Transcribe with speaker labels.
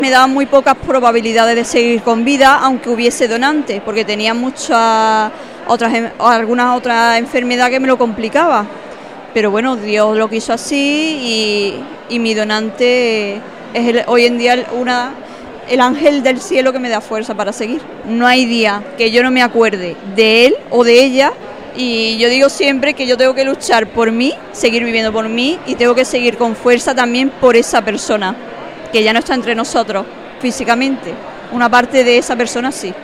Speaker 1: Me daban muy pocas probabilidades de seguir con vida, aunque hubiese donante, porque tenía algunas otras enfermedades que me lo complicaba. Pero bueno, Dios lo quiso así y mi donante es hoy en día el ángel del cielo que me da fuerza para seguir. No hay día que yo no me acuerde de él o de ella, y yo digo siempre que yo tengo que luchar por mí, seguir viviendo por mí, y tengo que seguir con fuerza también por esa persona que ya no está entre nosotros físicamente. Una parte de esa persona sí.